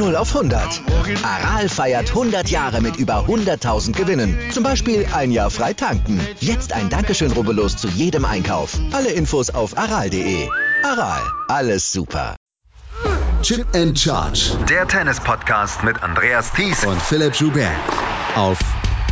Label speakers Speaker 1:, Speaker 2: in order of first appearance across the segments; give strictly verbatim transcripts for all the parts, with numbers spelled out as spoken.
Speaker 1: null auf hundert. Aral feiert hundert Jahre mit über hunderttausend Gewinnen. Zum Beispiel ein Jahr frei tanken. Jetzt ein Dankeschön, rubbellos zu jedem Einkauf. Alle Infos auf aral punkt de. Aral, alles super.
Speaker 2: Chip and Charge.
Speaker 3: Der Tennis-Podcast mit Andreas Thies
Speaker 2: und Philipp Joubert. Auf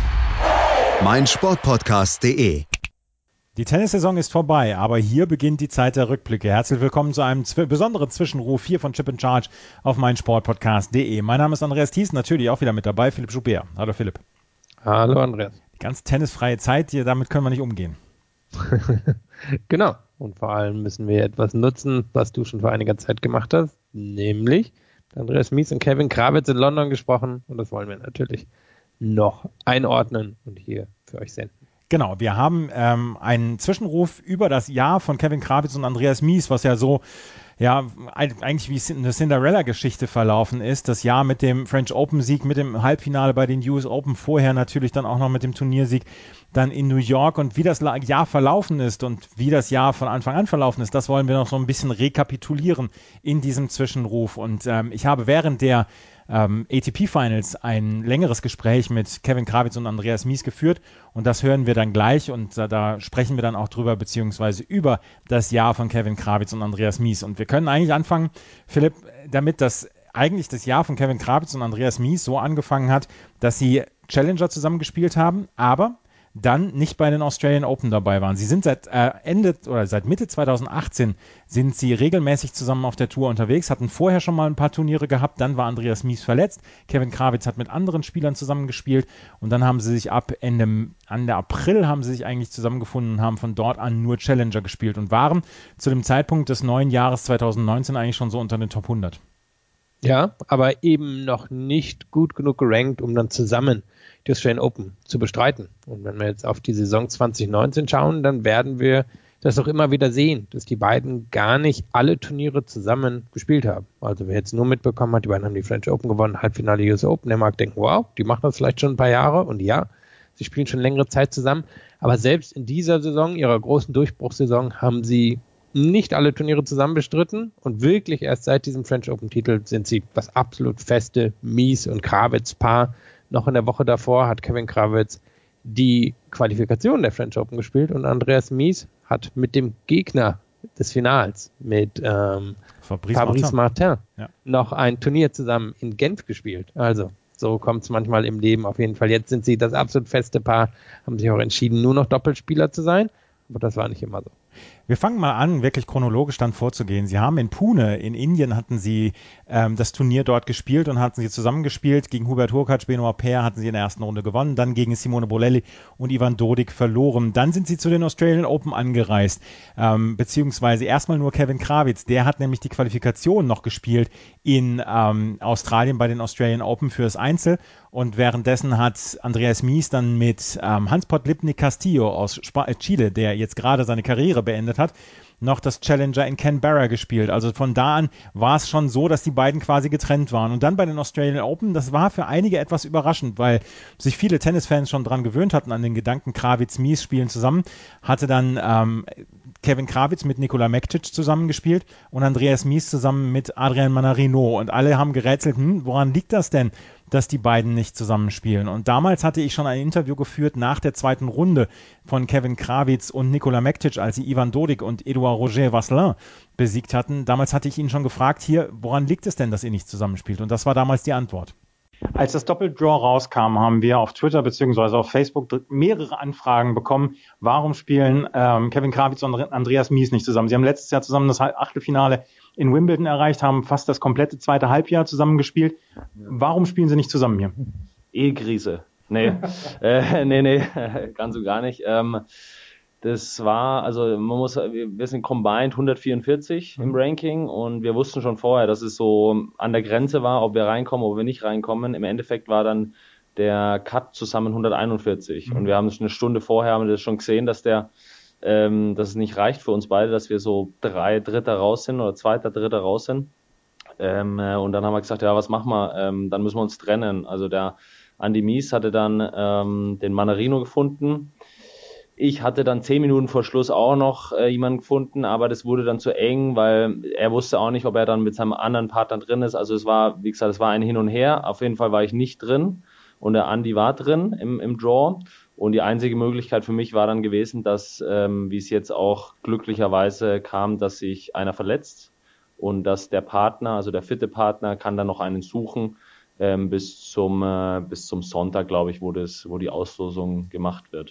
Speaker 2: meinsportpodcast punkt de.
Speaker 4: Die Tennissaison ist vorbei, aber hier beginnt die Zeit der Rückblicke. Herzlich willkommen zu einem zw- besonderen Zwischenruf hier von Chip and Charge auf meinsportpodcast punkt de. Mein Name ist Andreas Thies, natürlich auch wieder mit dabei, Philipp Joubert. Hallo Philipp.
Speaker 5: Hallo Andreas.
Speaker 4: Die ganz tennisfreie Zeit, hier, damit können wir nicht umgehen.
Speaker 5: Genau. Und vor allem müssen wir etwas nutzen, was du schon vor einiger Zeit gemacht hast, nämlich Andreas Mies und Kevin Krawietz in London gesprochen, und das wollen wir natürlich noch einordnen und hier für euch senden.
Speaker 4: Genau, wir haben ähm, einen Zwischenruf über das Jahr von Kevin Krawietz und Andreas Mies, was ja so, ja, eigentlich wie eine Cinderella-Geschichte verlaufen ist. Das Jahr mit dem French Open-Sieg, mit dem Halbfinale bei den U S Open, vorher natürlich dann auch noch mit dem Turniersieg dann in New York, und wie das Jahr verlaufen ist und wie das Jahr von Anfang an verlaufen ist, das wollen wir noch so ein bisschen rekapitulieren in diesem Zwischenruf. Und ähm, ich habe während der ähm, A T P Finals ein längeres Gespräch mit Kevin Krawietz und Andreas Mies geführt, und das hören wir dann gleich, und äh, da sprechen wir dann auch drüber, beziehungsweise über das Jahr von Kevin Krawietz und Andreas Mies. Und wir können eigentlich anfangen, Philipp, damit das eigentlich das Jahr von Kevin Krawietz und Andreas Mies so angefangen hat, dass sie Challenger zusammen gespielt haben, aber dann nicht bei den Australian Open dabei waren. Sie sind seit äh, Ende oder seit Mitte zwanzig achtzehn sind sie regelmäßig zusammen auf der Tour unterwegs, hatten vorher schon mal ein paar Turniere gehabt, dann war Andreas Mies verletzt, Kevin Krawietz hat mit anderen Spielern zusammengespielt, und dann haben sie sich ab Ende, Ende April haben sie sich eigentlich zusammengefunden und haben von dort an nur Challenger gespielt und waren zu dem Zeitpunkt des neuen Jahres zwanzig neunzehn eigentlich schon so unter den Top hundert.
Speaker 5: Ja, aber eben noch nicht gut genug gerankt, um dann zusammen die Australian Open zu bestreiten. Und wenn wir jetzt auf die Saison zwanzig neunzehn schauen, dann werden wir das auch immer wieder sehen, dass die beiden gar nicht alle Turniere zusammen gespielt haben. Also wer jetzt nur mitbekommen hat, die beiden haben die French Open gewonnen, Halbfinale U S Open, der mag denken, wow, die machen das vielleicht schon ein paar Jahre, und ja, sie spielen schon längere Zeit zusammen. Aber selbst in dieser Saison, ihrer großen Durchbruchssaison, haben sie nicht alle Turniere zusammen bestritten, und wirklich erst seit diesem French Open Titel sind sie das absolut feste Mies- und Krawietz-Paar. Noch in der Woche davor hat Kevin Krawietz die Qualifikation der French Open gespielt, und Andreas Mies hat mit dem Gegner des Finals, mit ähm,
Speaker 4: Fabrice,
Speaker 5: Fabrice Martin,
Speaker 4: Martin, ja,
Speaker 5: noch ein Turnier zusammen in Genf gespielt. Also so kommt es manchmal im Leben auf jeden Fall. Jetzt sind sie das absolut feste Paar, haben sich auch entschieden, nur noch Doppelspieler zu sein, aber das war nicht immer so.
Speaker 4: Wir fangen mal an, wirklich chronologisch dann vorzugehen. Sie haben in Pune, in Indien, hatten sie ähm, das Turnier dort gespielt und hatten sie zusammengespielt. Gegen Hubert Hurkacz, Benoit Paire hatten sie in der ersten Runde gewonnen, dann gegen Simone Bolelli und Ivan Dodig verloren. Dann sind sie zu den Australian Open angereist, ähm, beziehungsweise erstmal nur Kevin Krawietz. Der hat nämlich die Qualifikation noch gespielt in ähm, Australien bei den Australian Open fürs Einzel. Und währenddessen hat Andreas Mies dann mit ähm, Hans-Pot Lipnik Castillo aus Sp- Chile, der jetzt gerade seine Karriere beendet hat, noch das Challenger in Canberra gespielt. Also von da an war es schon so, dass die beiden quasi getrennt waren. Und dann bei den Australian Open, das war für einige etwas überraschend, weil sich viele Tennisfans schon dran gewöhnt hatten an den Gedanken, Krawietz-Mies spielen zusammen, hatte dann ähm, Kevin Krawietz mit Nikola Mektic zusammengespielt und Andreas Mies zusammen mit Adrian Manarino. Und alle haben gerätselt, hm, woran liegt das denn, dass die beiden nicht zusammenspielen? Und damals hatte ich schon ein Interview geführt nach der zweiten Runde von Kevin Krawietz und Nikola Mektic, als sie Ivan Dodig und Edouard Roger Vasselin besiegt hatten. Damals hatte ich ihn schon gefragt, hier, woran liegt es denn, dass ihr nicht zusammenspielt? Und das war damals die Antwort. Als das Doppeldraw rauskam, haben wir auf Twitter bzw. auf Facebook mehrere Anfragen bekommen, warum spielen ähm, Kevin Krawietz und Andreas Mies nicht zusammen? Sie haben letztes Jahr zusammen das Achtelfinale in Wimbledon erreicht, haben fast das komplette zweite Halbjahr zusammen gespielt. Warum spielen sie nicht zusammen hier?
Speaker 6: Ehekrise. Nee, äh, nee, nee, ganz und gar nicht. Ähm, das war, also man muss, wir sind combined hundertvierundvierzig im Ranking, und wir wussten schon vorher, dass es so an der Grenze war, ob wir reinkommen, ob wir nicht reinkommen. Im Endeffekt war dann der Cut zusammen hunderteinundvierzig, mhm. und wir haben es eine Stunde vorher, haben wir das schon gesehen, dass der, ähm, dass es nicht reicht für uns beide, dass wir so drei Dritter raus sind oder zweiter Dritter raus sind. Ähm, äh, und dann haben wir gesagt, ja, was machen wir? Ähm, dann müssen wir uns trennen. Also der Andy Mies hatte dann ähm, den Manarino gefunden. Ich hatte dann zehn Minuten vor Schluss auch noch äh, jemanden gefunden, aber das wurde dann zu eng, weil er wusste auch nicht, ob er dann mit seinem anderen Partner drin ist. Also es war, wie gesagt, es war ein Hin und Her. Auf jeden Fall war ich nicht drin und der Andi war drin im, im Draw. Und die einzige Möglichkeit für mich war dann gewesen, dass, ähm, wie es jetzt auch glücklicherweise kam, dass sich einer verletzt und dass der Partner, also der fitte Partner, kann dann noch einen suchen ähm, bis zum äh, bis zum Sonntag, glaube ich, wo das, wo die Auslosung gemacht wird.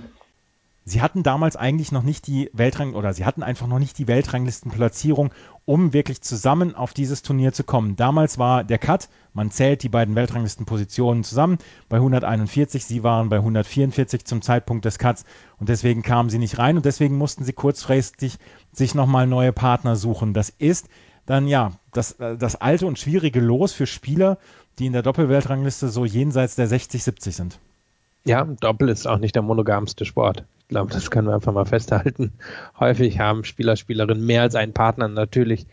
Speaker 4: Sie hatten damals eigentlich noch nicht die Weltrang oder sie hatten einfach noch nicht die Weltranglistenplatzierung, um wirklich zusammen auf dieses Turnier zu kommen. Damals war der Cut, man zählt die beiden Weltranglistenpositionen zusammen, bei hunderteinundvierzig, sie waren bei hundertvierundvierzig zum Zeitpunkt des Cuts und deswegen kamen sie nicht rein und deswegen mussten sie kurzfristig sich nochmal neue Partner suchen. Das ist dann ja das, das alte und schwierige Los für Spieler, die in der Doppelweltrangliste so jenseits der sechzig, siebzig sind.
Speaker 5: Ja, Doppel ist auch nicht der monogamste Sport. Ich glaube, das können wir einfach mal festhalten. Häufig haben Spieler, Spielerinnen mehr als einen Partner. Natürlich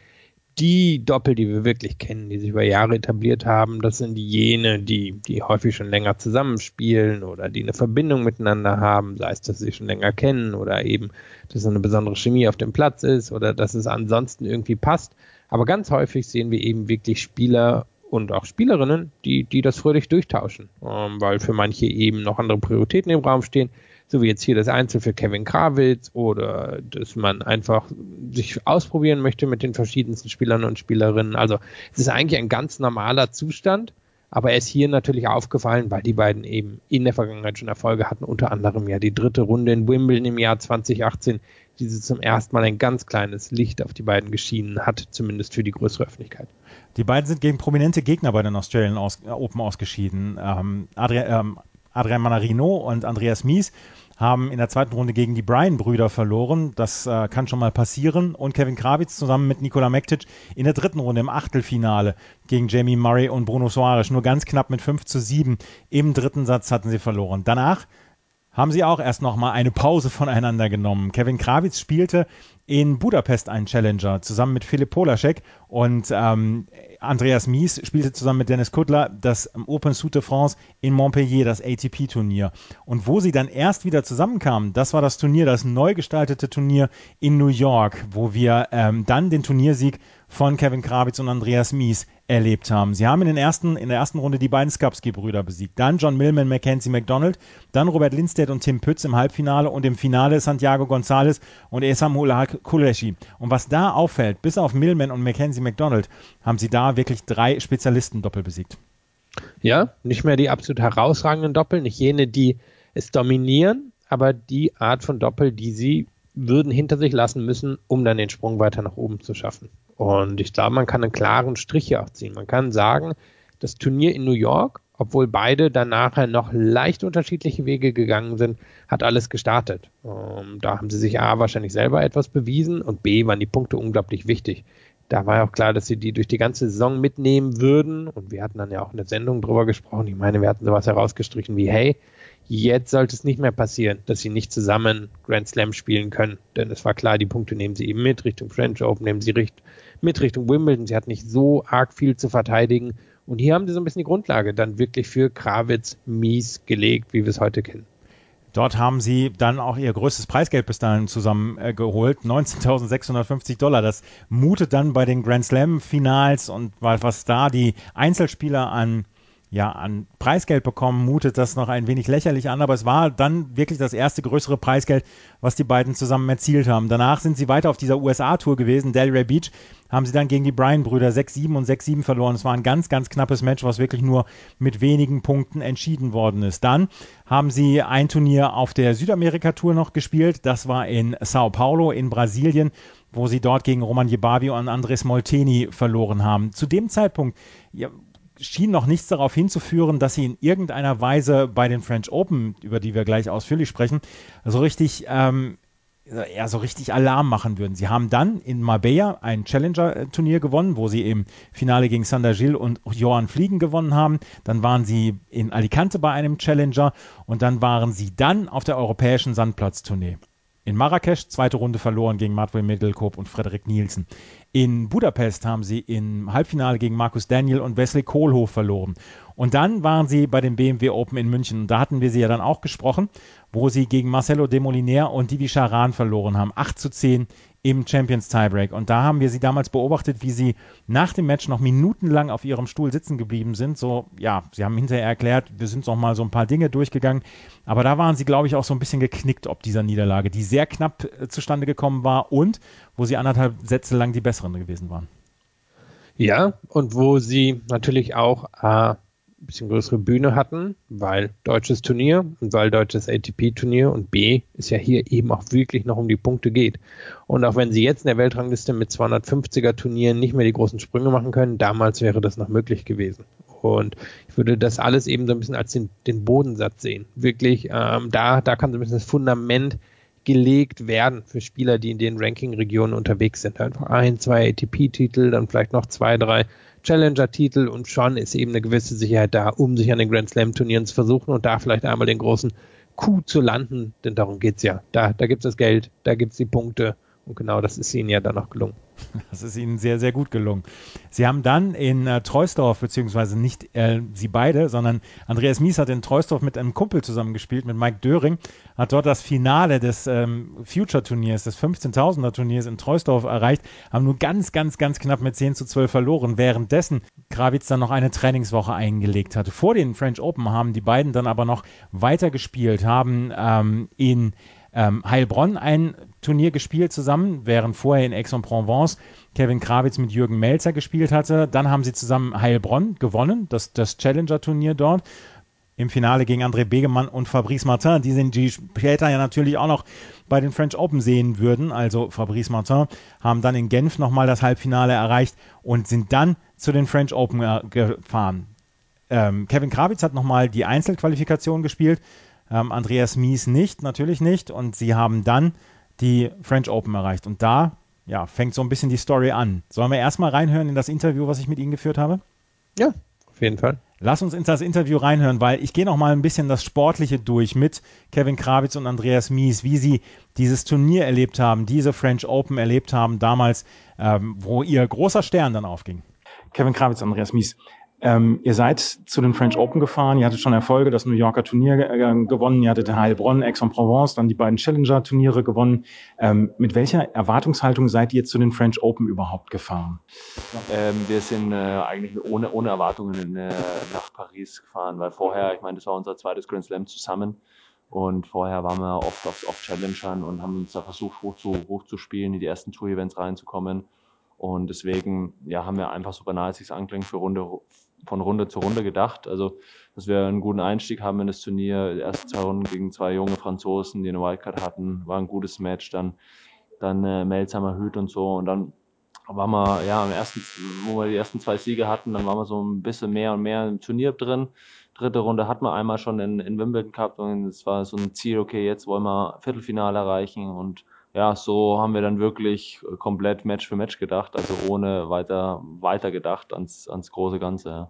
Speaker 5: die Doppel, die wir wirklich kennen, die sich über Jahre etabliert haben, das sind jene, die, die häufig schon länger zusammenspielen oder die eine Verbindung miteinander haben, sei es, dass sie schon länger kennen oder eben, dass eine besondere Chemie auf dem Platz ist oder dass es ansonsten irgendwie passt. Aber ganz häufig sehen wir eben wirklich Spieler und auch Spielerinnen, die, die das fröhlich durchtauschen, ähm, weil für manche eben noch andere Prioritäten im Raum stehen, so wie jetzt hier das Einzel für Kevin Krawitz oder dass man einfach sich ausprobieren möchte mit den verschiedensten Spielern und Spielerinnen. Also es ist eigentlich ein ganz normaler Zustand, aber er ist hier natürlich aufgefallen, weil die beiden eben in der Vergangenheit schon Erfolge hatten, unter anderem ja die dritte Runde in Wimbledon im Jahr zwanzig achtzehn, die sie zum ersten Mal ein ganz kleines Licht auf die beiden geschienen hat, zumindest für die größere Öffentlichkeit.
Speaker 4: Die beiden sind gegen prominente Gegner bei den Australian aus, äh, Open ausgeschieden. Ähm, Adrian, ähm, Adrian Manarino und Andreas Mies haben in der zweiten Runde gegen die Bryan-Brüder verloren. Das äh, kann schon mal passieren. Und Kevin Krawitz zusammen mit Nikola Mektic in der dritten Runde im Achtelfinale gegen Jamie Murray und Bruno Soares. Nur ganz knapp mit fünf zu sieben. Im dritten Satz hatten sie verloren. Danach haben sie auch erst noch mal eine Pause voneinander genommen. Kevin Krawitz spielte in Budapest einen Challenger zusammen mit Philipp Polasek und ähm, Andreas Mies spielte zusammen mit Dennis Kudler das Open South de France in Montpellier, das A T P-Turnier. Und wo sie dann erst wieder zusammenkamen, das war das Turnier, das neu gestaltete Turnier in New York, wo wir ähm, dann den Turniersieg von Kevin Krawitz und Andreas Mies erlebt haben. Sie haben in, den ersten, in der ersten Runde die beiden Skupski-Brüder besiegt. Dann John Millman, Mackenzie McDonald, dann Robert Lindstedt und Tim Pütz im Halbfinale und im Finale Santiago González und Esam Qureshi. Und was da auffällt, bis auf Millman und Mackenzie McDonald, haben sie da wirklich drei Spezialisten-Doppel besiegt.
Speaker 5: Ja, nicht mehr die absolut herausragenden Doppel, nicht jene, die es dominieren, aber die Art von Doppel, die sie würden hinter sich lassen müssen, um dann den Sprung weiter nach oben zu schaffen. Und ich glaube, man kann einen klaren Strich hier auch ziehen. Man kann sagen, das Turnier in New York, obwohl beide dann nachher noch leicht unterschiedliche Wege gegangen sind, hat alles gestartet. Um, da haben sie sich A, wahrscheinlich selber etwas bewiesen und B, waren die Punkte unglaublich wichtig. Da war ja auch klar, dass sie die durch die ganze Saison mitnehmen würden und wir hatten dann ja auch in der Sendung drüber gesprochen. Ich meine, wir hatten sowas herausgestrichen wie, hey, jetzt sollte es nicht mehr passieren, dass sie nicht zusammen Grand Slam spielen können, denn es war klar, die Punkte nehmen sie eben mit Richtung French Open, nehmen sie richt- mit Richtung Wimbledon. Sie hat nicht so arg viel zu verteidigen und hier haben sie so ein bisschen die Grundlage dann wirklich für Krawitz Mies gelegt, wie wir es heute kennen.
Speaker 4: Dort haben sie dann auch ihr größtes Preisgeld bis dahin zusammengeholt, äh, neunzehntausendsechshundertfünfzig Dollar. Das mutet dann bei den Grand Slam Finals und was da die Einzelspieler an ja, an Preisgeld bekommen, mutet das noch ein wenig lächerlich an, aber es war dann wirklich das erste größere Preisgeld, was die beiden zusammen erzielt haben. Danach sind sie weiter auf dieser U S A-Tour gewesen, Delray Beach, haben sie dann gegen die Bryan-Brüder sechs sieben und sechs sieben verloren. Es war ein ganz, ganz knappes Match, was wirklich nur mit wenigen Punkten entschieden worden ist. Dann haben sie ein Turnier auf der Südamerika-Tour noch gespielt, das war in Sao Paulo in Brasilien, wo sie dort gegen Roman Jebabi und Andres Molteni verloren haben. Zu dem Zeitpunkt, ja, schien noch nichts darauf hinzuführen, dass sie in irgendeiner Weise bei den French Open, über die wir gleich ausführlich sprechen, so richtig, ähm, ja, so richtig Alarm machen würden. Sie haben dann in Marbella ein Challenger-Turnier gewonnen, wo sie im Finale gegen Sander Gil und Johan Fliegen gewonnen haben. Dann waren sie in Alicante bei einem Challenger und dann waren sie dann auf der europäischen Sandplatztournee. In Marrakesch, zweite Runde verloren gegen Matwé Middelkoop und Frederik Nielsen. In Budapest haben sie im Halbfinale gegen Markus Daniel und Wesley Kohlhoff verloren. Und dann waren sie bei dem B M W Open in München. Und da hatten wir sie ja dann auch gesprochen, wo sie gegen Marcelo Demoliner und Divi Charan verloren haben. acht zu zehn im Champions Tiebreak. Und da haben wir sie damals beobachtet, wie sie nach dem Match noch minutenlang auf ihrem Stuhl sitzen geblieben sind. So, ja, sie haben hinterher erklärt, wir sind noch mal so ein paar Dinge durchgegangen. Aber da waren sie, glaube ich, auch so ein bisschen geknickt ob dieser Niederlage, die sehr knapp äh, zustande gekommen war und wo sie anderthalb Sätze lang die besseren gewesen waren.
Speaker 5: Ja, und wo sie natürlich auch äh, ein bisschen größere Bühne hatten, weil deutsches Turnier und weil deutsches A T P-Turnier und B es ja hier eben auch wirklich noch um die Punkte geht. Und auch wenn sie jetzt in der Weltrangliste mit zweihundertfünfziger Turnieren nicht mehr die großen Sprünge machen können, damals wäre das noch möglich gewesen. Und ich würde das alles eben so ein bisschen als den, den Bodensatz sehen. Wirklich, ähm, da, da kann so ein bisschen das Fundament gelegt werden für Spieler, die in den Ranking-Regionen unterwegs sind. Einfach ein, zwei A T P-Titel, dann vielleicht noch zwei, drei Challenger-Titel und schon ist eben eine gewisse Sicherheit da, um sich an den Grand Slam-Turnieren zu versuchen und da vielleicht einmal den großen Coup zu landen, denn darum geht's ja. Da, da gibt's das Geld, da gibt's die Punkte und genau das ist ihnen ja dann auch gelungen.
Speaker 4: Das ist ihnen sehr, sehr gut gelungen. Sie haben dann in äh, Troisdorf, beziehungsweise nicht äh, sie beide, sondern Andreas Mies hat in Troisdorf mit einem Kumpel zusammengespielt, mit Mike Döring, hat dort das Finale des ähm, Future-Turniers, des fünfzehntausender-Turniers in Troisdorf erreicht, haben nur ganz, ganz, ganz knapp mit zehn zu zwölf verloren, währenddessen Krawietz dann noch eine Trainingswoche eingelegt hatte. Vor den French Open haben die beiden dann aber noch weiter gespielt, haben ähm, in Ähm, Heilbronn ein Turnier gespielt zusammen, während vorher in Aix-en-Provence Kevin Krawietz mit Jürgen Melzer gespielt hatte. Dann haben sie zusammen Heilbronn gewonnen, das, das Challenger-Turnier dort. Im Finale gegen André Begemann und Fabrice Martin, die sind die später ja natürlich auch noch bei den French Open sehen würden. Also Fabrice Martin haben dann in Genf nochmal das Halbfinale erreicht und sind dann zu den French Open äh, gefahren. Ähm, Kevin Krawietz hat nochmal die Einzelqualifikation gespielt, Ähm, Andreas Mies nicht, natürlich nicht. Und sie haben dann die French Open erreicht. Und da ja, fängt so ein bisschen die Story an. Sollen wir erstmal reinhören in das Interview, was ich mit Ihnen geführt habe?
Speaker 5: Ja, auf jeden Fall.
Speaker 4: Lass uns in das Interview reinhören, weil ich gehe noch mal ein bisschen das Sportliche durch mit Kevin Krawietz und Andreas Mies, wie sie dieses Turnier erlebt haben, diese French Open erlebt haben, damals, ähm, wo ihr großer Stern dann aufging.
Speaker 7: Kevin Krawietz, Andreas Mies. Ähm, ihr seid zu den French Open gefahren, ihr hattet schon Erfolge, das New Yorker Turnier äh, gewonnen, ihr hattet Heilbronn, Aix-en-Provence, dann die beiden Challenger-Turniere gewonnen. Ähm, mit welcher Erwartungshaltung seid ihr zu den French Open überhaupt gefahren?
Speaker 6: Ähm, wir sind äh, eigentlich ohne, ohne Erwartungen in, äh, nach Paris gefahren, weil vorher, ich meine, das war unser zweites Grand Slam zusammen und vorher waren wir oft auf, auf Challengern und haben uns da versucht, hoch zu, hoch zu spielen, in die ersten Tour-Events reinzukommen. Und deswegen ja, haben wir einfach so banal es sich anklingt für Runde, von Runde zu Runde gedacht. Also, dass wir einen guten Einstieg haben in das Turnier. Die ersten zwei Runden gegen zwei junge Franzosen, die eine Wildcard hatten, war ein gutes Match. Dann, dann äh, Melsheimer Hüt und so. Und dann waren wir, ja, am ersten, wo wir die ersten zwei Siege hatten, dann waren wir so ein bisschen mehr und mehr im Turnier drin. Dritte Runde hatten wir einmal schon in, in Wimbledon gehabt und es war so ein Ziel, okay, jetzt wollen wir Viertelfinale erreichen und ja, so haben wir dann wirklich komplett Match für Match gedacht, also ohne weiter, weiter gedacht ans, ans große Ganze. Ja.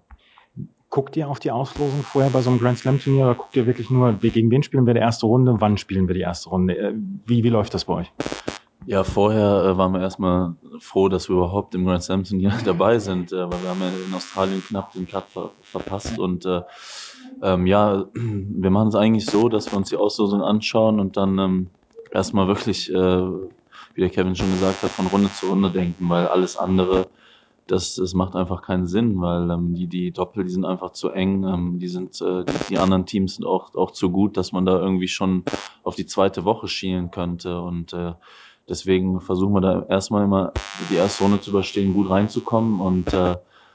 Speaker 7: Guckt ihr auf die Auslosung vorher bei so einem Grand Slam Turnier oder guckt ihr wirklich nur, gegen wen spielen wir die erste Runde, wann spielen wir die erste Runde? Wie, wie läuft das bei euch?
Speaker 8: Ja, vorher äh, waren wir erstmal froh, dass wir überhaupt im Grand Slam Turnier dabei sind, äh, weil wir haben ja in Australien knapp den Cut ver- verpasst und äh, ähm, ja, wir machen es eigentlich so, dass wir uns die Auslosung anschauen und dann ähm, erstmal wirklich, äh, wie der Kevin schon gesagt hat, von Runde zu Runde denken, weil alles andere, das, das macht einfach keinen Sinn, weil ähm, die, die Doppel, die sind einfach zu eng, ähm, die sind, äh, die, die anderen Teams sind auch, auch zu gut, dass man da irgendwie schon auf die zweite Woche schielen könnte und äh, deswegen versuchen wir da erstmal immer die erste Runde zu überstehen, gut reinzukommen und äh,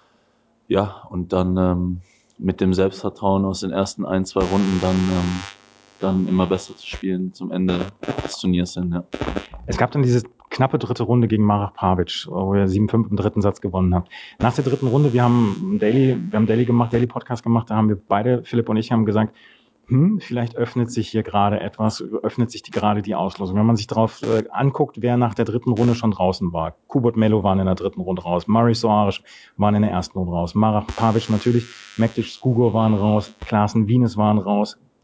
Speaker 8: ja, und dann ähm, mit dem Selbstvertrauen aus den ersten ein, zwei Runden dann ähm, dann immer besser zu spielen zum Ende des Turniers hin, ja.
Speaker 7: Es gab dann diese knappe dritte Runde gegen Marek Pavic, wo ihr sieben fünf im dritten Satz gewonnen habt. Nach der dritten Runde, wir haben Daily, wir haben Daily gemacht, Daily Podcast gemacht, da haben wir beide, Philipp und ich, haben gesagt, hm, vielleicht öffnet sich hier gerade etwas, öffnet sich die, gerade die Auslosung. Wenn man sich darauf äh, anguckt, wer nach der dritten Runde schon draußen war. Kubot Melo waren in der dritten Runde raus, Murray Soares waren in der ersten Runde raus, Marek Pavic natürlich, Mektic Skugo waren raus, Klaassen Wienes waren raus,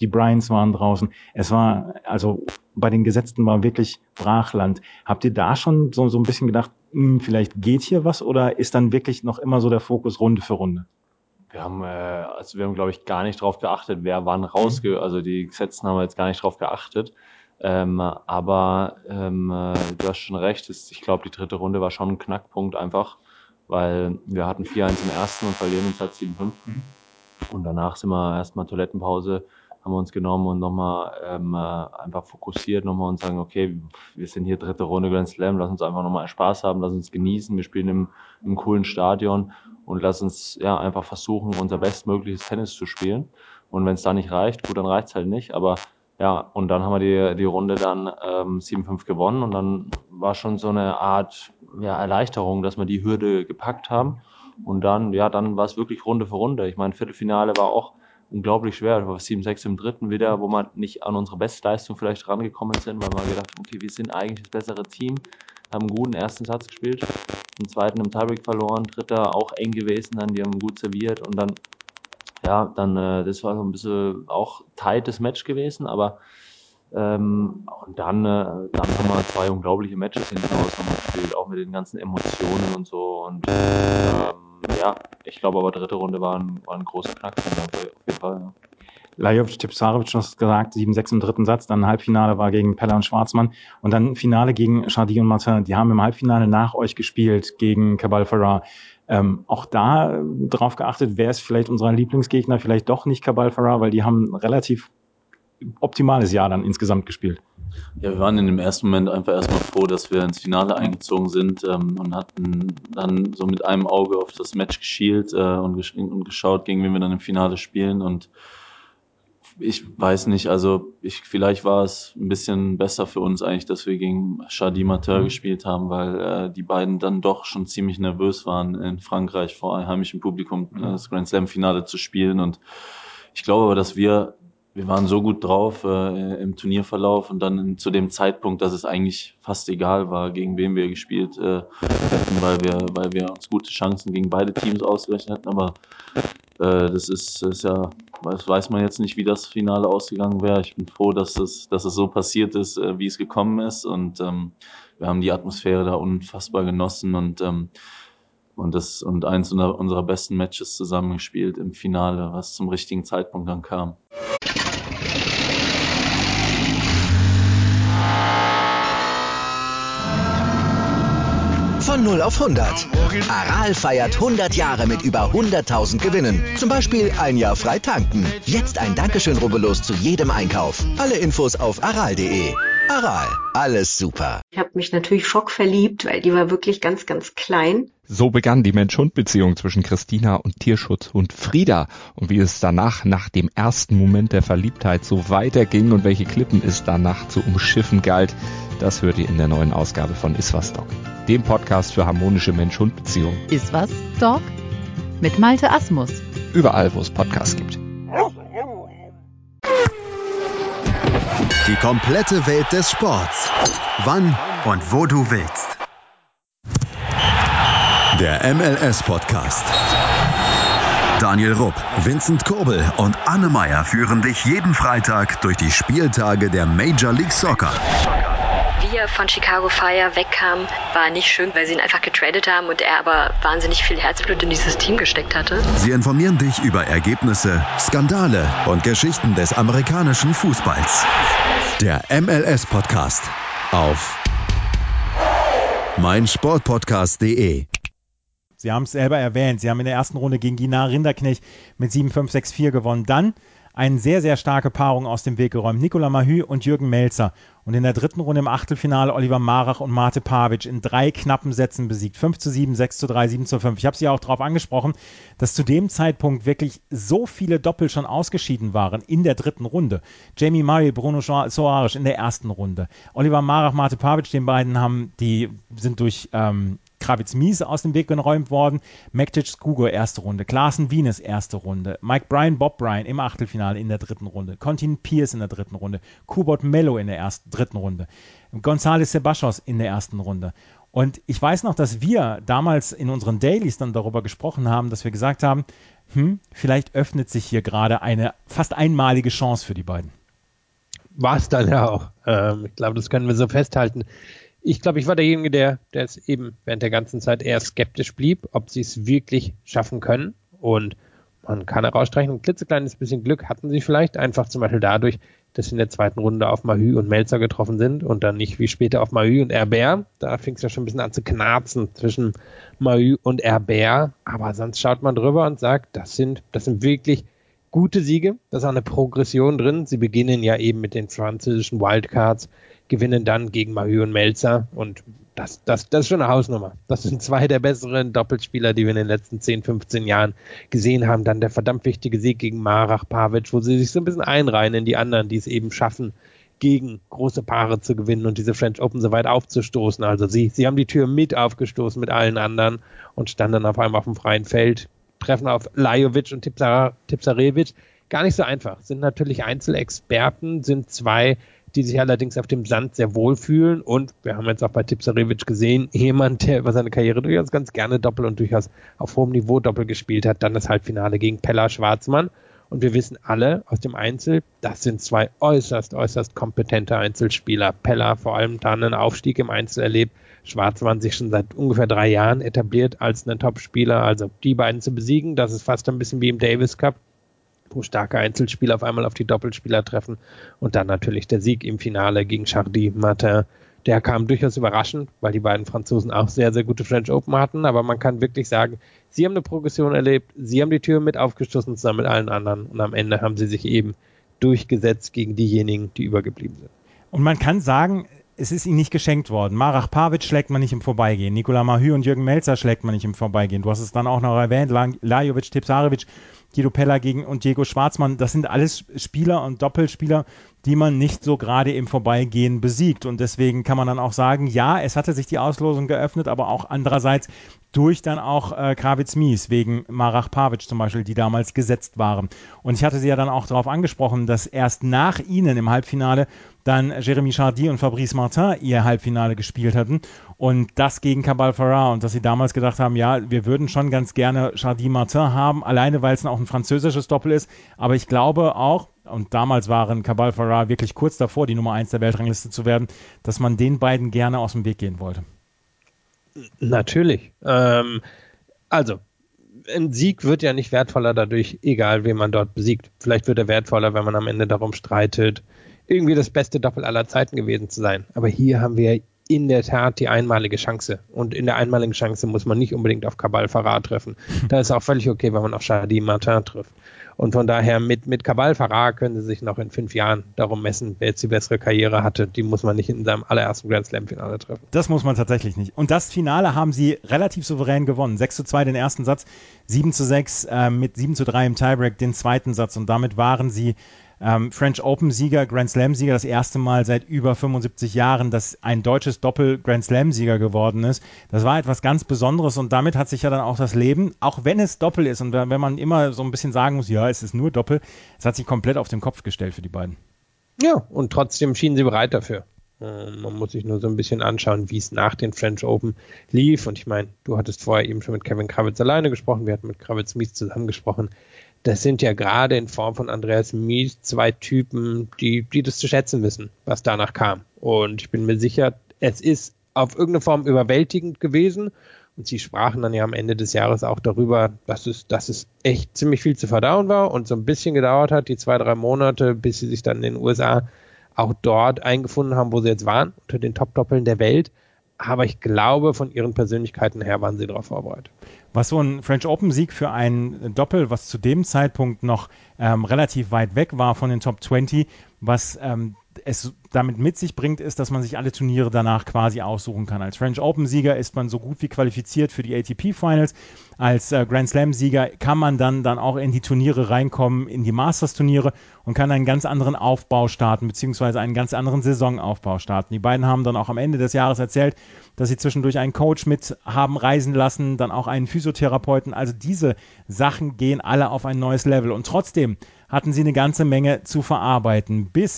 Speaker 7: die Bryants waren draußen. Es war, also bei den Gesetzten war wirklich Brachland. Habt ihr da schon so, so ein bisschen gedacht, mh, vielleicht geht hier was, oder ist dann wirklich noch immer so der Fokus Runde für Runde?
Speaker 6: Wir haben, äh, also wir haben, glaube ich, gar nicht drauf geachtet, wer wann rausge... Also die Gesetzten haben wir jetzt gar nicht drauf geachtet. Ähm, aber ähm, du hast schon recht, ist, ich glaube, die dritte Runde war schon ein Knackpunkt einfach, weil wir hatten vier eins im ersten und verlieren in Zeit sieben fünf. Mhm. Und danach sind wir erstmal Toilettenpause, haben wir uns genommen und nochmal ähm, einfach fokussiert, nochmal und sagen, okay, wir sind hier dritte Runde Grand Slam, lass uns einfach nochmal Spaß haben, lass uns genießen, wir spielen im, im coolen Stadion und lass uns ja einfach versuchen, unser bestmögliches Tennis zu spielen. Und wenn es da nicht reicht, gut, dann reicht es halt nicht, aber ja, und dann haben wir die, die Runde dann ähm, sieben fünf gewonnen und dann war schon so eine Art ja, Erleichterung, dass wir die Hürde gepackt haben. Und dann, ja, dann war es wirklich Runde für Runde. Ich meine, Viertelfinale war auch unglaublich schwer. Das war sieben sechs im dritten wieder, wo wir nicht an unsere Bestleistung vielleicht rangekommen sind, weil wir gedacht haben, okay, wir sind eigentlich das bessere Team, haben einen guten ersten Satz gespielt, im zweiten im Tiebreak verloren, dritter auch eng gewesen, dann die haben gut serviert und dann ja, dann, äh, das war so ein bisschen auch tightes Match gewesen, aber ähm, und dann, äh, dann haben wir zwei unglaubliche Matches hinten raus nochmal gespielt, auch mit den ganzen Emotionen und so und ähm, ja, ich glaube aber dritte Runde war ein, war ein großer Knackpunkt auf jeden Fall, ja.
Speaker 7: Lajovic, Tipsarevic, du hast gesagt, sieben sechs im dritten Satz, dann Halbfinale war gegen Peller und Schwarzmann und dann Finale gegen Chardy und Martin. Die haben im Halbfinale nach euch gespielt gegen Cabal Ferrar. Ähm, auch da äh, drauf geachtet, wer ist vielleicht unser Lieblingsgegner, vielleicht doch nicht Cabal Ferrar, weil die haben ein relativ optimales Jahr dann insgesamt gespielt.
Speaker 8: Ja, wir waren in dem ersten Moment einfach erstmal froh, dass wir ins Finale eingezogen sind ähm, und hatten dann so mit einem Auge auf das Match geschielt äh, und, gesch- und geschaut, gegen wen wir dann im Finale spielen und ich weiß nicht, also ich, vielleicht war es ein bisschen besser für uns eigentlich, dass wir gegen Chardy Martin mhm. gespielt haben, weil äh, die beiden dann doch schon ziemlich nervös waren, in Frankreich vor einheimischem Publikum mhm. das Grand Slam Finale zu spielen und ich glaube aber, dass wir wir waren so gut drauf äh, im Turnierverlauf und dann in, zu dem Zeitpunkt, dass es eigentlich fast egal war, gegen wen wir gespielt äh, hätten, weil wir weil wir uns gute Chancen gegen beide Teams ausgerechnet hatten, aber äh, das ist, ist ja, das weiß man jetzt nicht, wie das Finale ausgegangen wäre. Ich bin froh, dass es, dass es so passiert ist, äh, wie es gekommen ist und ähm, wir haben die Atmosphäre da unfassbar genossen und ähm, und das und eins unserer, unserer besten Matches zusammengespielt im Finale, was zum richtigen Zeitpunkt dann kam.
Speaker 1: Von null auf hundert. Aral feiert hundert Jahre mit über hunderttausend Gewinnen. Zum Beispiel ein Jahr frei tanken. Jetzt ein Dankeschön, rubbellos zu jedem Einkauf. Alle Infos auf aral punkt de. Aral, alles super.
Speaker 9: Ich habe mich natürlich schockverliebt, weil die war wirklich ganz, ganz klein.
Speaker 10: So begann die Mensch-Hund-Beziehung zwischen Christina und Tierschutzhund Frieda. Und wie es danach, nach dem ersten Moment der Verliebtheit, so weiterging und welche Klippen es danach zu umschiffen galt, das hört ihr in der neuen Ausgabe von Iswas Dog, dem Podcast für harmonische Mensch-Hund-Beziehungen.
Speaker 11: Iswas Dog mit Malte Asmus.
Speaker 10: Überall, wo es Podcasts gibt.
Speaker 2: Die komplette Welt des Sports. Wann und wo du willst. Der M L S-Podcast. Daniel Rupp, Vincent Kurbel und Anne Meyer führen dich jeden Freitag durch die Spieltage der Major League Soccer.
Speaker 12: Wie er von Chicago Fire wegkam, war nicht schön, weil sie ihn einfach getradet haben und er aber wahnsinnig viel Herzblut in dieses Team gesteckt hatte.
Speaker 2: Sie informieren dich über Ergebnisse, Skandale und Geschichten des amerikanischen Fußballs. Der M L S-Podcast auf meinsportpodcast punkt de.
Speaker 4: Sie haben es selber erwähnt, sie haben in der ersten Runde gegen Ginar Rinderknecht mit sieben fünf, sechs vier gewonnen. Dann eine sehr, sehr starke Paarung aus dem Weg geräumt. Nicolas Mahut und Jürgen Melzer. Und in der dritten Runde im Achtelfinale Oliver Marach und Mate Pavic in drei knappen Sätzen besiegt. fünf zu sieben, sechs zu drei, sieben zu fünf. Ich habe Sie ja auch darauf angesprochen, dass zu dem Zeitpunkt wirklich so viele Doppel schon ausgeschieden waren in der dritten Runde. Jamie Murray, Bruno Soares in der ersten Runde. Oliver Marach, Mate Pavic, den beiden haben, die sind durch ähm, Kravitz-Mies aus dem Weg geräumt worden. Mektic Skugo erste Runde. Klaassen Wienes erste Runde. Mike Bryan, Bob Bryan im Achtelfinale in der dritten Runde. Contin Pierce in der dritten Runde. Kubot Mello in der ersten, dritten Runde. González Ceballos in der ersten Runde. Und ich weiß noch, dass wir damals in unseren Dailies dann darüber gesprochen haben, dass wir gesagt haben, hm, vielleicht öffnet sich hier gerade eine fast einmalige Chance für die beiden.
Speaker 5: War es dann ja auch. Ähm, ich glaube, das können wir so festhalten. Ich glaube, ich war derjenige, der, der es eben während der ganzen Zeit eher skeptisch blieb, ob sie es wirklich schaffen können. Und man kann herausstreichen, ein klitzekleines bisschen Glück hatten sie vielleicht, einfach zum Beispiel dadurch, dass sie in der zweiten Runde auf Mahü und Melzer getroffen sind und dann nicht wie später auf Mahü und Herbert. Da fing es ja schon ein bisschen an zu knarzen zwischen Mahü und Herbert. Aber sonst schaut man drüber und sagt, das sind, das sind wirklich gute Siege. Da ist auch eine Progression drin. Sie beginnen ja eben mit den französischen Wildcards, gewinnen dann gegen Mahü und Melzer und das, das, das ist schon eine Hausnummer. Das sind zwei der besseren Doppelspieler, die wir in den letzten zehn, fünfzehn Jahren gesehen haben. Dann der verdammt wichtige Sieg gegen Marach Pavic, wo sie sich so ein bisschen einreihen in die anderen, die es eben schaffen, gegen große Paare zu gewinnen und diese French Open so weit aufzustoßen. Also sie, sie haben die Tür mit aufgestoßen mit allen anderen und standen dann auf einmal auf dem freien Feld, treffen auf Lajovic und Tipsarevic. Gar nicht so einfach. Sind natürlich Einzelexperten, sind zwei, die sich allerdings auf dem Sand sehr wohl fühlen und wir haben jetzt auch bei Tipsarevic gesehen, jemand, der über seine Karriere durchaus ganz gerne Doppel und durchaus auf hohem Niveau Doppel gespielt hat, dann das Halbfinale gegen Pella Schwarzmann und wir wissen alle aus dem Einzel, das sind zwei äußerst, äußerst kompetente Einzelspieler. Pella vor allem dann einen Aufstieg im Einzel erlebt, Schwarzmann sich schon seit ungefähr drei Jahren etabliert als ein Topspieler, also die beiden zu besiegen, das ist fast ein bisschen wie im Davis Cup, wo starke Einzelspieler auf einmal auf die Doppelspieler treffen und dann natürlich der Sieg im Finale gegen Chardy Martin, der kam durchaus überraschend, weil die beiden Franzosen auch sehr, sehr gute French Open hatten, aber man kann wirklich sagen, sie haben eine Progression erlebt, sie haben die Tür mit aufgestoßen zusammen mit allen anderen und am Ende haben sie sich eben durchgesetzt gegen diejenigen, die übergeblieben sind.
Speaker 4: Und man kann sagen, es ist ihnen nicht geschenkt worden. Marach Pavic schlägt man nicht im Vorbeigehen. Nicolas Mahü und Jürgen Melzer schlägt man nicht im Vorbeigehen. Du hast es dann auch noch erwähnt, Lajovic, Tipsarevic, Guido Pella gegen und Diego Schwarzmann. Das sind alles Spieler und Doppelspieler, die man nicht so gerade im Vorbeigehen besiegt. Und deswegen kann man dann auch sagen, ja, es hatte sich die Auslosung geöffnet, aber auch andererseits durch dann auch äh, Kravitz-Mies wegen Marach Pavic zum Beispiel, die damals gesetzt waren. Und ich hatte sie ja dann auch darauf angesprochen, dass erst nach ihnen im Halbfinale dann Jérémy Chardy und Fabrice Martin ihr Halbfinale gespielt hatten und das gegen Cabal Farah und dass sie damals gedacht haben, ja, wir würden schon ganz gerne Chardy Martin haben, alleine weil es auch ein französisches Doppel ist, aber ich glaube auch, und damals waren Cabal Farah wirklich kurz davor, die Nummer eins der Weltrangliste zu werden, dass man den beiden gerne aus dem Weg gehen wollte.
Speaker 5: Natürlich. Ähm, also, ein Sieg wird ja nicht wertvoller dadurch, egal wen man dort besiegt. Vielleicht wird er wertvoller, wenn man am Ende darum streitet, irgendwie das beste Doppel aller Zeiten gewesen zu sein. Aber hier haben wir in der Tat die einmalige Chance. Und in der einmaligen Chance muss man nicht unbedingt auf Cabal Farah treffen. Da ist auch völlig okay, wenn man auf Chardy Martin trifft. Und von daher mit, mit Cabal Farah können sie sich noch in fünf Jahren darum messen, wer jetzt die bessere Karriere hatte. Die muss man nicht in seinem allerersten Grand Slam Finale treffen.
Speaker 4: Das muss man tatsächlich nicht. Und das Finale haben sie relativ souverän gewonnen. sechs zu zwei den ersten Satz, sieben zu sechs äh, mit sieben zu drei im Tiebreak den zweiten Satz. Und damit waren sie Ähm, French Open Sieger, Grand Slam Sieger, das erste Mal seit über fünfundsiebzig Jahren, dass ein deutsches Doppel Grand Slam Sieger geworden ist. Das war etwas ganz Besonderes und damit hat sich ja dann auch das Leben, auch wenn es Doppel ist und wenn man immer so ein bisschen sagen muss, ja, es ist nur Doppel, es hat sich komplett auf den Kopf gestellt für die beiden.
Speaker 5: Ja, und trotzdem schienen sie bereit dafür. Man muss sich nur so ein bisschen anschauen, wie es nach den French Open lief. Und ich meine, du hattest vorher eben schon mit Kevin Kravitz alleine gesprochen, wir hatten mit Kravitz-Mies zusammen gesprochen. Das sind ja gerade in Form von Andreas Mies zwei Typen, die, die das zu schätzen wissen, was danach kam. Und ich bin mir sicher, es ist auf irgendeine Form überwältigend gewesen. Und sie sprachen dann ja am Ende des Jahres auch darüber, dass es, dass es echt ziemlich viel zu verdauen war und so ein bisschen gedauert hat, die zwei, drei Monate, bis sie sich dann in den U S A auch dort eingefunden haben, wo sie jetzt waren, unter den Top-Doppeln der Welt. Aber ich glaube, von ihren Persönlichkeiten her waren sie darauf vorbereitet.
Speaker 4: Was so ein French Open-Sieg für ein Doppel, was zu dem Zeitpunkt noch ähm, relativ weit weg war von den Top zwanzig, was ähm, es damit mit sich bringt, ist, dass man sich alle Turniere danach quasi aussuchen kann. Als French Open-Sieger ist man so gut wie qualifiziert für die A T P-Finals. Als äh, Grand Slam-Sieger kann man dann, dann auch in die Turniere reinkommen, in die Masters-Turniere und kann einen ganz anderen Aufbau starten, beziehungsweise einen ganz anderen Saisonaufbau starten. Die beiden haben dann auch am Ende des Jahres erzählt, dass sie zwischendurch einen Coach mit haben reisen lassen, dann auch einen Physiotherapeuten. Also diese Sachen gehen alle auf ein neues Level. Und trotzdem hatten sie eine ganze Menge zu verarbeiten, bis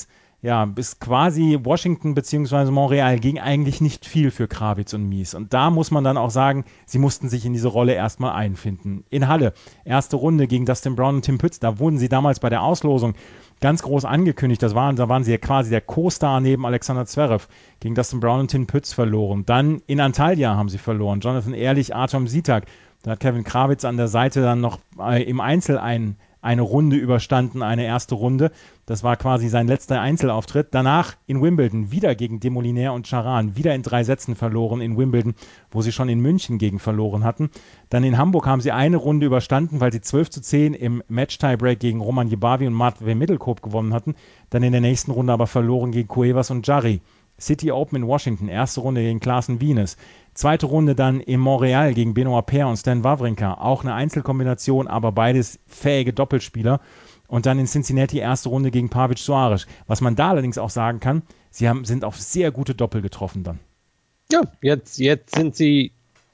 Speaker 4: ja, bis quasi Washington bzw. Montreal ging eigentlich nicht viel für Krawietz und Mies. Und da muss man dann auch sagen, sie mussten sich in diese Rolle erstmal einfinden. In Halle, erste Runde gegen Dustin Brown und Tim Pütz, da wurden sie damals bei der Auslosung ganz groß angekündigt. Das waren, da waren sie ja quasi der Co-Star neben Alexander Zverev. Gegen Dustin Brown und Tim Pütz verloren. Dann in Antalya haben sie verloren. Jonathan Ehrlich, Artem Sitak. Da hat Kevin Krawietz an der Seite dann noch äh, im Einzel ein eine Runde überstanden, eine erste Runde. Das war quasi sein letzter Einzelauftritt. Danach in Wimbledon wieder gegen Demoliner und Charan, wieder in drei Sätzen verloren in Wimbledon, wo sie schon in München gegen verloren hatten. Dann in Hamburg haben sie eine Runde überstanden, weil sie zwölf zu zehn im Match-Tiebreak gegen Roman Jebavi und Matvei Middelkoop gewonnen hatten. Dann in der nächsten Runde aber verloren gegen Cuevas und Jarry. City Open in Washington, erste Runde gegen Klaassen Wienes. Zweite Runde dann in Montreal gegen Benoit Paire und Stan Wawrinka. Auch eine Einzelkombination, aber beides fähige Doppelspieler. Und dann in Cincinnati erste Runde gegen Pavic Soares. Was man da allerdings auch sagen kann, sie haben, sind auf sehr gute Doppel getroffen dann.
Speaker 5: Ja, jetzt, jetzt sind sie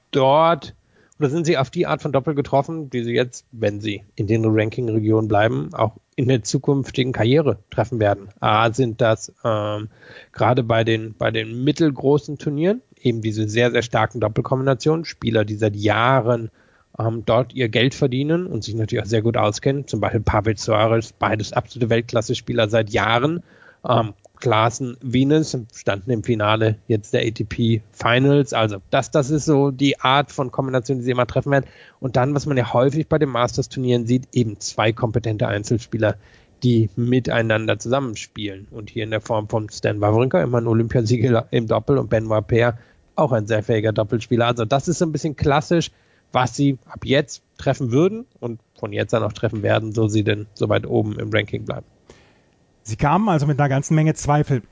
Speaker 5: dort, oder sind sie auf die Art von Doppel getroffen, die sie jetzt, wenn sie in den Ranking-Regionen bleiben, auch in der zukünftigen Karriere treffen werden. A, sind das ähm, gerade bei den, bei den mittelgroßen Turnieren eben diese sehr, sehr starken Doppelkombinationen, Spieler, die seit Jahren ähm, dort ihr Geld verdienen und sich natürlich auch sehr gut auskennen, zum Beispiel Pavic Soares, beides absolute Weltklasse-Spieler seit Jahren, ähm, Klaassen, Wienes standen im Finale jetzt der A T P Finals, also das, das ist so die Art von Kombination, die sie immer treffen werden. Und dann, was man ja häufig bei den Masters-Turnieren sieht, eben zwei kompetente Einzelspieler, die miteinander zusammenspielen. Und hier in der Form von Stan Wawrinka, immer ein Olympiasieger im Doppel, und Benoit Paire, auch ein sehr fähiger Doppelspieler. Also das ist so ein bisschen klassisch, was sie ab jetzt treffen würden und von jetzt an auch treffen werden, so sie denn so weit oben im Ranking bleiben.
Speaker 4: Sie kamen also mit einer ganzen Menge Zweifel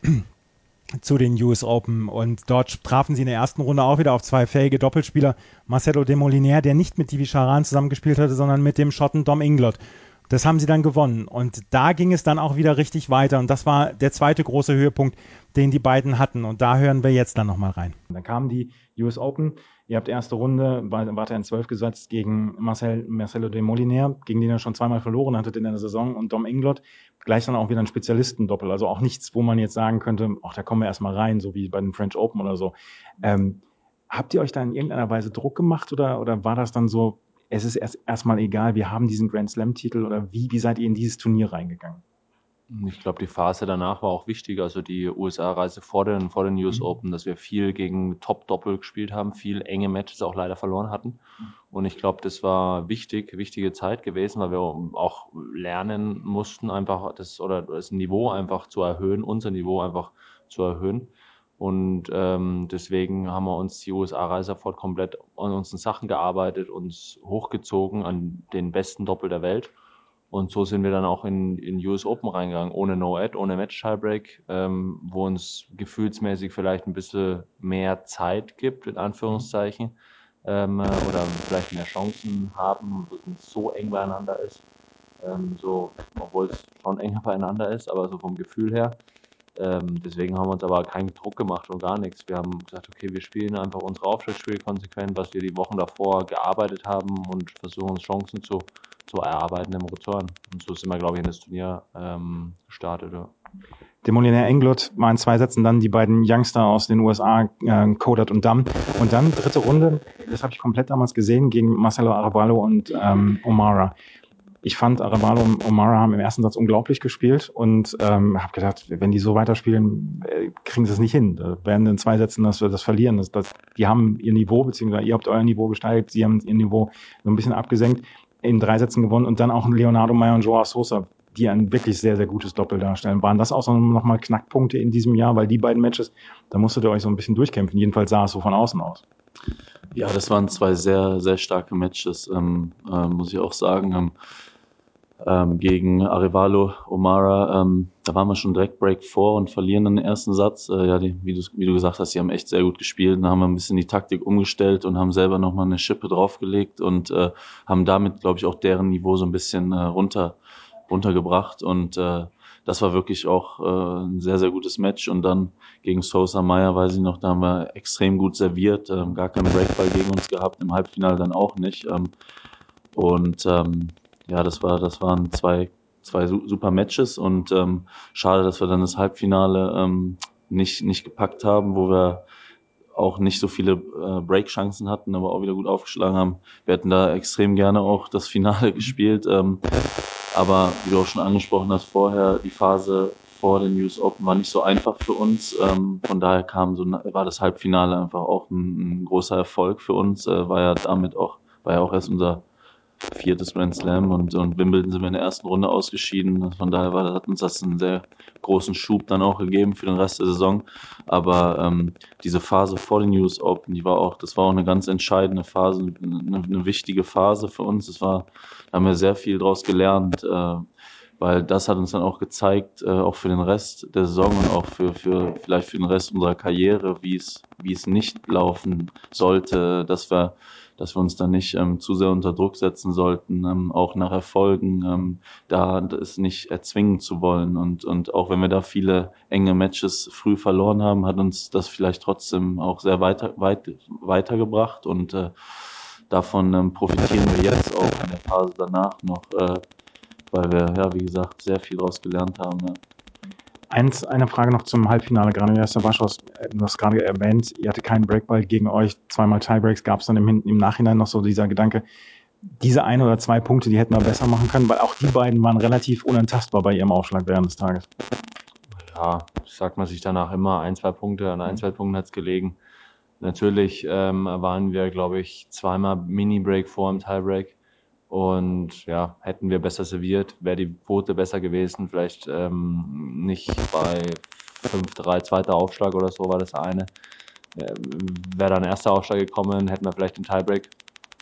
Speaker 4: zu den U S Open und dort trafen sie in der ersten Runde auch wieder auf zwei fähige Doppelspieler. Marcelo Demoliner, der nicht mit Divi Charan zusammengespielt hatte, sondern mit dem Schotten Dom Inglot. Das haben sie dann gewonnen und da ging es dann auch wieder richtig weiter und das war der zweite große Höhepunkt, den die beiden hatten und da hören wir jetzt dann nochmal rein.
Speaker 7: Dann kamen die U S Open, ihr habt erste Runde, wart ihr in zwölf gesetzt gegen Marcel, Marcelo Demoliner, gegen den ihr schon zweimal verloren hattet in der Saison, und Dom Inglot, gleich dann auch wieder ein Spezialistendoppel, also auch nichts, wo man jetzt sagen könnte, ach, da kommen wir erstmal rein, so wie bei den French Open oder so. Ähm, habt ihr euch da in irgendeiner Weise Druck gemacht oder, oder war das dann so, es ist erst erstmal egal, wir haben diesen Grand Slam-Titel, oder wie, wie seid ihr in dieses Turnier reingegangen?
Speaker 8: Ich glaube, die Phase danach war auch wichtig, also die U S A-Reise vor den, vor den U S mhm. Open, dass wir viel gegen Top-Doppel gespielt haben, viel enge Matches auch leider verloren hatten. Und ich glaube, das war wichtig, wichtige Zeit gewesen, weil wir auch lernen mussten, einfach das oder das Niveau einfach zu erhöhen, unser Niveau einfach zu erhöhen. Und ähm, deswegen haben wir uns die U S A-Reise sofort komplett an unseren Sachen gearbeitet, uns hochgezogen an den besten Doppel der Welt. Und so sind wir dann auch in, in U S Open reingegangen, ohne No-Ad, ohne Match-Tiebreak, ähm, wo uns gefühlsmäßig vielleicht ein bisschen mehr Zeit gibt, in Anführungszeichen, ähm, oder vielleicht mehr Chancen haben, dass es nicht so eng beieinander ist, ähm, so, obwohl es schon enger beieinander ist, aber so vom Gefühl her. Ähm, deswegen haben wir uns aber keinen Druck gemacht und gar nichts. Wir haben gesagt, okay, wir spielen einfach unsere Aufschlagspiele konsequent, was wir die Wochen davor gearbeitet haben, und versuchen uns Chancen zu zu erarbeiten im Return. Und so sind wir, glaube ich, in das Turnier ähm, gestartet. Ja.
Speaker 7: Demoliner Inglot war in zwei Sätzen dann die beiden Youngster aus den U S A, äh, Kodert und Damm. Und dann dritte Runde, das habe ich komplett damals gesehen, gegen Marcelo Arevalo und ähm, O'Mara. Ich fand, Arevalo und O'Mara haben im ersten Satz unglaublich gespielt und ähm, habe gedacht, wenn die so weiterspielen, äh, kriegen sie es nicht hin. Da werden in zwei Sätzen, dass wir das verlieren. Das, das, die haben ihr Niveau, beziehungsweise ihr habt euer Niveau gesteigert, sie haben ihr Niveau so ein bisschen abgesenkt, in drei Sätzen gewonnen, und dann auch Leonardo Mayer und Joao Sosa, die ein wirklich sehr, sehr gutes Doppel darstellen. Waren das auch so nochmal Knackpunkte in diesem Jahr? Weil die beiden Matches, da musstet ihr euch so ein bisschen durchkämpfen. Jedenfalls sah es so von außen aus.
Speaker 8: Ja, das waren zwei sehr, sehr starke Matches, ähm, äh, muss ich auch sagen. Ähm, ähm, gegen Arevalo, O'Mara, ähm, da waren wir schon direkt Break vor und verlieren dann den ersten Satz. Äh, ja, die, wie, du, wie du gesagt hast, die haben echt sehr gut gespielt. Da haben wir ein bisschen die Taktik umgestellt und haben selber nochmal eine Schippe draufgelegt und äh, haben damit, glaube ich, auch deren Niveau so ein bisschen äh, runter, runtergebracht. Und äh, das war wirklich auch äh, ein sehr, sehr gutes Match. Und dann gegen Sosa Mayer, weiß ich noch, da haben wir extrem gut serviert, äh, gar keinen Breakball gegen uns gehabt, im Halbfinale dann auch nicht. Ähm, und ähm, ja, das war, das waren zwei, zwei super Matches und ähm, schade, dass wir dann das Halbfinale ähm, nicht nicht gepackt haben, wo wir auch nicht so viele äh, Break-Chancen hatten, aber auch wieder gut aufgeschlagen haben. Wir hätten da extrem gerne auch das Finale gespielt, ähm, aber wie du auch schon angesprochen hast vorher, die Phase vor den U S Open war nicht so einfach für uns. Ähm, von daher kam so war das Halbfinale einfach auch ein, ein großer Erfolg für uns. Äh, war ja damit auch war ja auch erst unser viertes Grand Slam und und Wimbledon sind wir in der ersten Runde ausgeschieden. Von daher war, hat uns das einen sehr großen Schub dann auch gegeben für den Rest der Saison. Aber ähm, diese Phase vor den U S Open, die war auch, das war auch eine ganz entscheidende Phase, eine, eine wichtige Phase für uns. Das war, da haben wir sehr viel draus gelernt. Äh, weil das hat uns dann auch gezeigt, äh, auch für den Rest der Saison und auch für, für vielleicht für den Rest unserer Karriere, wie es wie es nicht laufen sollte, dass wir dass wir uns dann nicht ähm, zu sehr unter Druck setzen sollten, ähm, auch nach Erfolgen, ähm, da es nicht erzwingen zu wollen. Und und auch wenn wir da viele enge Matches früh verloren haben, hat uns das vielleicht trotzdem auch sehr weiter weit weitergebracht und äh, davon ähm, profitieren wir jetzt auch in der Phase danach noch, äh, weil wir, ja, wie gesagt, sehr viel daraus gelernt haben. Ja.
Speaker 7: Eins, eine Frage noch zum Halbfinale. Granuliers Sabachos, du hast gerade erwähnt, ihr hatte keinen Breakball gegen euch, zweimal Tiebreaks. Gab es dann im, im Nachhinein noch so dieser Gedanke, diese ein oder zwei Punkte, die hätten wir besser machen können, weil auch die beiden waren relativ unantastbar bei ihrem Aufschlag während des Tages.
Speaker 6: Ja, sagt man sich danach immer, ein, zwei Punkte, an ein, zwei Punkten hat es gelegen. Natürlich ähm, waren wir, glaube ich, zweimal Mini-Break vor dem Tiebreak. Und ja, hätten wir besser serviert, wäre die Quote besser gewesen. Vielleicht ähm, nicht bei fünf drei, zweiter Aufschlag oder so war das eine. Ähm, wäre dann erster Aufschlag gekommen, hätten wir vielleicht den Tiebreak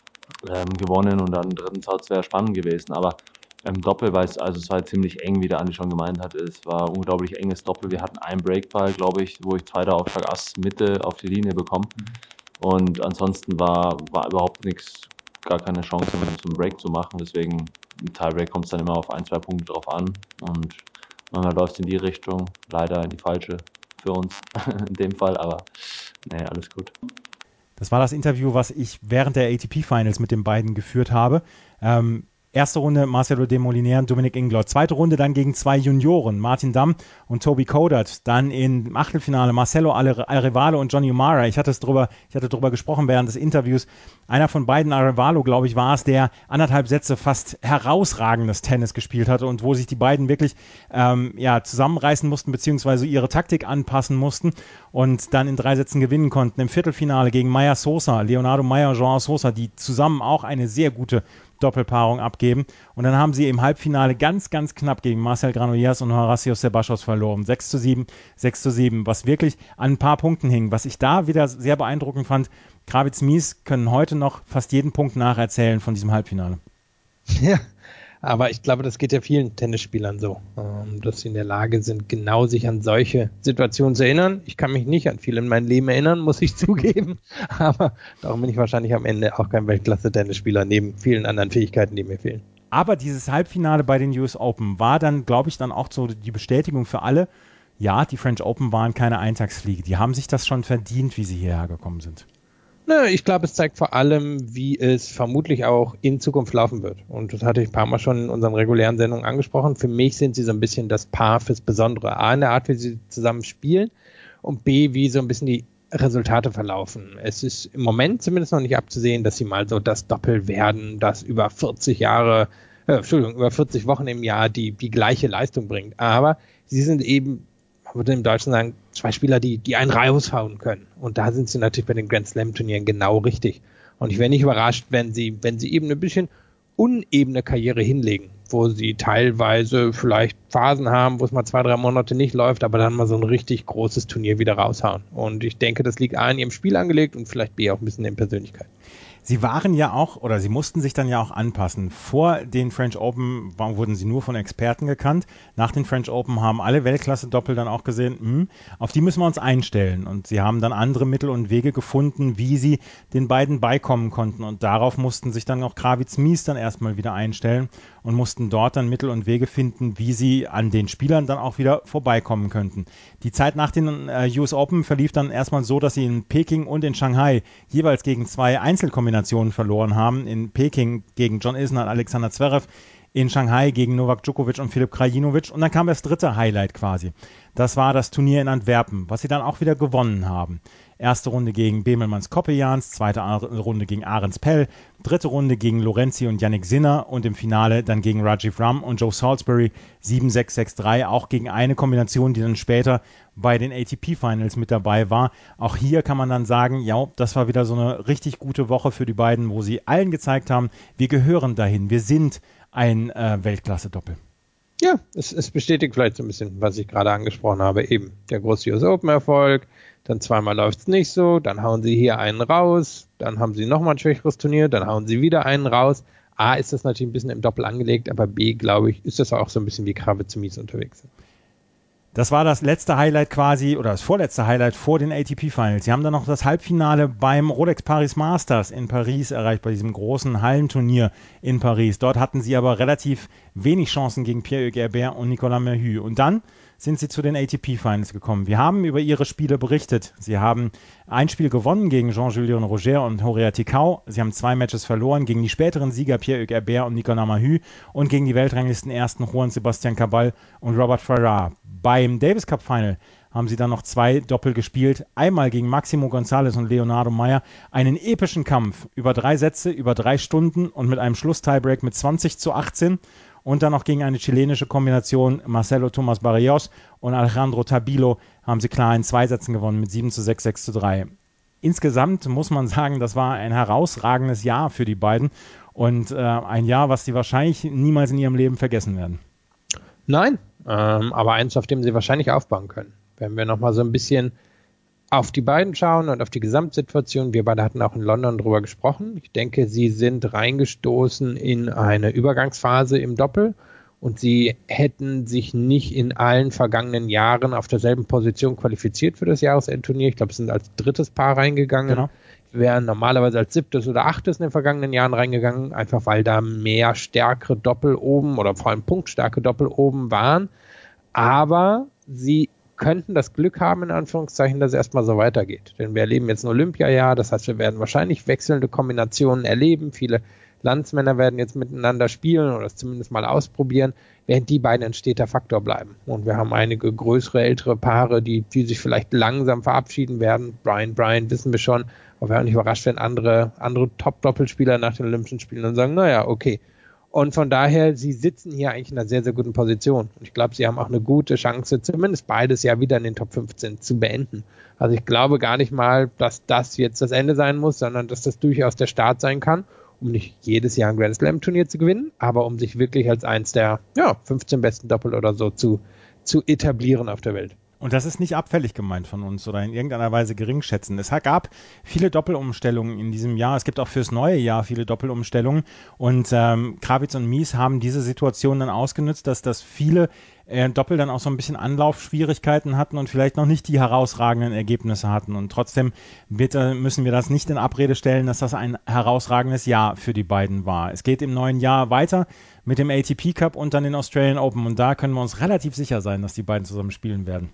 Speaker 6: ähm, gewonnen und dann dritten Satz wäre spannend gewesen. Aber im Doppel war es, also es war ziemlich eng, wie der Andi schon gemeint hat. Es war ein unglaublich enges Doppel. Wir hatten einen Breakball, glaube ich, wo ich zweiter Aufschlag Ass Mitte auf die Linie bekomme. Und ansonsten war, war überhaupt nichts, gar keine Chance, zum Break zu machen. Deswegen im Tiebreak kommt es dann immer auf ein, zwei Punkte drauf an. Und manchmal läuft es in die Richtung, leider in die falsche für uns in dem Fall, aber nee, alles gut.
Speaker 4: Das war das Interview, was ich während der A T P Finals mit den beiden geführt habe. Ähm, Erste Runde Marcelo Demoliner und Dominic Inglot. Zweite Runde dann gegen zwei Junioren, Martin Damm und Toby Kodert. Dann im Achtelfinale Marcelo Arevalo und Johnny O'Mara. Ich hatte es drüber, ich hatte drüber gesprochen während des Interviews. Einer von beiden, Arevalo, glaube ich, war es, der anderthalb Sätze fast herausragendes Tennis gespielt hatte und wo sich die beiden wirklich ähm, ja, zusammenreißen mussten, beziehungsweise ihre Taktik anpassen mussten und dann in drei Sätzen gewinnen konnten. Im Viertelfinale gegen Maya Sosa, Leonardo Maya und João Sosa, die zusammen auch eine sehr gute Doppelpaarung abgeben. Und dann haben sie im Halbfinale ganz, ganz knapp gegen Marcel Granollers und Horacio Sebachos verloren. sechs zu sieben, sechs zu sieben, was wirklich an ein paar Punkten hing. Was ich da wieder sehr beeindruckend fand, Kravitz-Mies können heute noch fast jeden Punkt nacherzählen von diesem Halbfinale.
Speaker 5: Ja, aber ich glaube, das geht ja vielen Tennisspielern so, dass sie in der Lage sind, genau sich an solche Situationen zu erinnern. Ich kann mich nicht an viel in meinem Leben erinnern, muss ich zugeben, aber darum bin ich wahrscheinlich am Ende auch kein Weltklasse-Tennisspieler, neben vielen anderen Fähigkeiten, die mir fehlen.
Speaker 4: Aber dieses Halbfinale bei den U S Open war dann, glaube ich, dann auch so die Bestätigung für alle, ja, die French Open waren keine Eintagsfliege. Die haben sich das schon verdient, wie sie hierher gekommen sind.
Speaker 5: Na, ich glaube, es zeigt vor allem, wie es vermutlich auch in Zukunft laufen wird. Und das hatte ich ein paar Mal schon in unseren regulären Sendungen angesprochen. Für mich sind sie so ein bisschen das Paar fürs Besondere. A, in der Art, wie sie zusammen spielen und B, wie so ein bisschen die Resultate verlaufen. Es ist im Moment zumindest noch nicht abzusehen, dass sie mal so das Doppel werden, das über vierzig Jahre, äh, Entschuldigung, über vierzig Wochen im Jahr die, die gleiche Leistung bringt. Aber sie sind eben, man würde im Deutschen sagen, zwei Spieler, die, die einen raushauen können. Und da sind sie natürlich bei den Grand Slam Turnieren genau richtig. Und ich wäre nicht überrascht, wenn sie, wenn sie eben ein bisschen unebene Karriere hinlegen, wo sie teilweise vielleicht Phasen haben, wo es mal zwei, drei Monate nicht läuft, aber dann mal so ein richtig großes Turnier wieder raushauen. Und ich denke, das liegt A in ihrem Spiel angelegt und vielleicht B auch ein bisschen in Persönlichkeit.
Speaker 4: Sie waren ja auch, oder sie mussten sich dann ja auch anpassen. Vor den French Open war, wurden sie nur von Experten gekannt. Nach den French Open haben alle Weltklasse-Doppel dann auch gesehen, mh, auf die müssen wir uns einstellen. Und sie haben dann andere Mittel und Wege gefunden, wie sie den beiden beikommen konnten. Und darauf mussten sich dann auch Kravitz-Mies dann erstmal wieder einstellen und mussten dort dann Mittel und Wege finden, wie sie an den Spielern dann auch wieder vorbeikommen könnten. Die Zeit nach den äh, U S Open verlief dann erstmal so, dass sie in Peking und in Shanghai jeweils gegen zwei Einzelkombinationen verloren haben. In Peking gegen John Isner und Alexander Zverev, in Shanghai gegen Novak Djokovic und Filip Krajinovic. Und dann kam das dritte Highlight quasi. Das war das Turnier in Antwerpen, was sie dann auch wieder gewonnen haben. Erste Runde gegen Bemelmans Koppejans, zweite Runde gegen Arends Pell, dritte Runde gegen Lorenzi und Yannick Sinner und im Finale dann gegen Rajiv Ram und Joe Salisbury sieben sechs sechs drei, auch gegen eine Kombination, die dann später bei den A T P Finals mit dabei war. Auch hier kann man dann sagen, ja, das war wieder so eine richtig gute Woche für die beiden, wo sie allen gezeigt haben, wir gehören dahin, wir sind ein äh, Weltklasse-Doppel.
Speaker 5: Ja, es, es bestätigt vielleicht so ein bisschen, was ich gerade angesprochen habe, eben der große U S Open-Erfolg, dann zweimal läuft es nicht so, dann hauen sie hier einen raus, dann haben sie nochmal ein schwächeres Turnier, dann hauen sie wieder einen raus. A, ist das natürlich ein bisschen im Doppel angelegt, aber B, glaube ich, ist das auch so ein bisschen wie Kravitz und Mies unterwegs sind.
Speaker 4: Das war das letzte Highlight quasi, oder das vorletzte Highlight vor den A T P Finals. Sie haben dann noch das Halbfinale beim Rolex Paris Masters in Paris erreicht, bei diesem großen Hallenturnier in Paris. Dort hatten sie aber relativ wenig Chancen gegen Pierre-Hugues Herbert und Nicolas Mahut. Und dann sind sie zu den A T P Finals gekommen. Wir haben über ihre Spiele berichtet. Sie haben ein Spiel gewonnen gegen Jean-Julien Roger und Horia Ticau. Sie haben zwei Matches verloren gegen die späteren Sieger Pierre-Hugues Herbert und Nicolas Mahut und gegen die Weltranglisten ersten Juan Sebastian Cabal und Robert Farah. Beim Davis Cup Final haben sie dann noch zwei Doppel gespielt. Einmal gegen Maximo González und Leonardo Meyer. Einen epischen Kampf über drei Sätze, über drei Stunden und mit einem Schluss-Tiebreak mit zwanzig zu achtzehn. Und dann noch gegen eine chilenische Kombination, Marcelo Tomás Barrios und Alejandro Tabilo, haben sie klar in zwei Sätzen gewonnen mit sieben zu sechs, sechs zu drei. Insgesamt muss man sagen, das war ein herausragendes Jahr für die beiden und äh, ein Jahr, was sie wahrscheinlich niemals in ihrem Leben vergessen werden.
Speaker 5: Nein, ähm, aber eins, auf dem sie wahrscheinlich aufbauen können. Wenn wir nochmal so ein bisschen auf die beiden schauen und auf die Gesamtsituation, wir beide hatten auch in London drüber gesprochen. Ich denke, sie sind reingestoßen in eine Übergangsphase im Doppel und sie hätten sich nicht in allen vergangenen Jahren auf derselben Position qualifiziert für das Jahresendturnier. Ich glaube, sie sind als drittes Paar reingegangen. Genau. Wären normalerweise als siebtes oder achtes in den vergangenen Jahren reingegangen, einfach weil da mehr stärkere Doppel oben oder vor allem punktstarke Doppel oben waren. Aber sie könnten das Glück haben, in Anführungszeichen, dass es erstmal so weitergeht. Denn wir erleben jetzt ein Olympiajahr, das heißt, wir werden wahrscheinlich wechselnde Kombinationen erleben. Viele Landsmänner werden jetzt miteinander spielen oder es zumindest mal ausprobieren, während die beiden ein steter Faktor bleiben. Und wir haben einige größere, ältere Paare, die, die sich vielleicht langsam verabschieden werden. Brian, Brian wissen wir schon, aber wir werden nicht überrascht, wenn andere, andere Top-Doppelspieler nach den Olympischen Spielen dann sagen, naja, okay. Und von daher, sie sitzen hier eigentlich in einer sehr, sehr guten Position. Und ich glaube, sie haben auch eine gute Chance, zumindest beides Jahr wieder in den Top fünfzehn zu beenden. Also ich glaube gar nicht mal, dass das jetzt das Ende sein muss, sondern dass das durchaus der Start sein kann, um nicht jedes Jahr ein Grand Slam Turnier zu gewinnen, aber um sich wirklich als eins der ja, fünfzehn besten Doppel oder so zu, zu etablieren auf der Welt.
Speaker 4: Und das ist nicht abfällig gemeint von uns oder in irgendeiner Weise geringschätzen. Es gab viele Doppelumstellungen in diesem Jahr. Es gibt auch fürs neue Jahr viele Doppelumstellungen. Und ähm, Kravitz und Mies haben diese Situation dann ausgenutzt, dass das viele äh, Doppel dann auch so ein bisschen Anlaufschwierigkeiten hatten und vielleicht noch nicht die herausragenden Ergebnisse hatten. Und trotzdem wird, äh, müssen wir das nicht in Abrede stellen, dass das ein herausragendes Jahr für die beiden war. Es geht im neuen Jahr weiter mit dem A T P Cup und dann den Australian Open. Und da können wir uns relativ sicher sein, dass die beiden zusammen spielen werden.